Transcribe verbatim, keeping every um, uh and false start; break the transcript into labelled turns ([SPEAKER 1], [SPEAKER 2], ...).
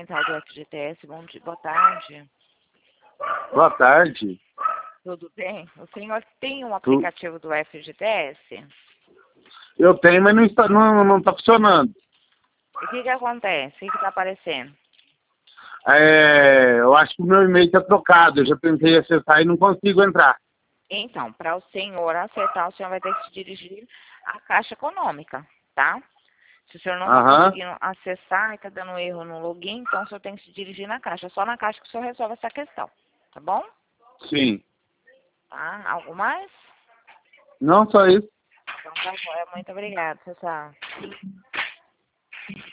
[SPEAKER 1] Central do F G T S. Bom dia, boa tarde.
[SPEAKER 2] Boa tarde.
[SPEAKER 1] Tudo bem? O senhor tem um aplicativo do F G T S?
[SPEAKER 2] Eu tenho, mas não está, não, não está funcionando.
[SPEAKER 1] O que que acontece? O que que está aparecendo?
[SPEAKER 2] É, eu acho que o meu e-mail está trocado. Eu já tentei acessar e não consigo entrar.
[SPEAKER 1] Então, para o senhor acertar, o senhor vai ter que se dirigir à Caixa Econômica, tá? Se o senhor não está
[SPEAKER 2] Aham.
[SPEAKER 1] conseguindo acessar e está dando erro no login, então o senhor tem que se dirigir na Caixa. É só na Caixa que o senhor resolve essa questão, tá bom?
[SPEAKER 2] Sim.
[SPEAKER 1] Tá? Algo mais?
[SPEAKER 2] Não só isso.
[SPEAKER 1] Então tá bom. Muito obrigada, tchau, tchau.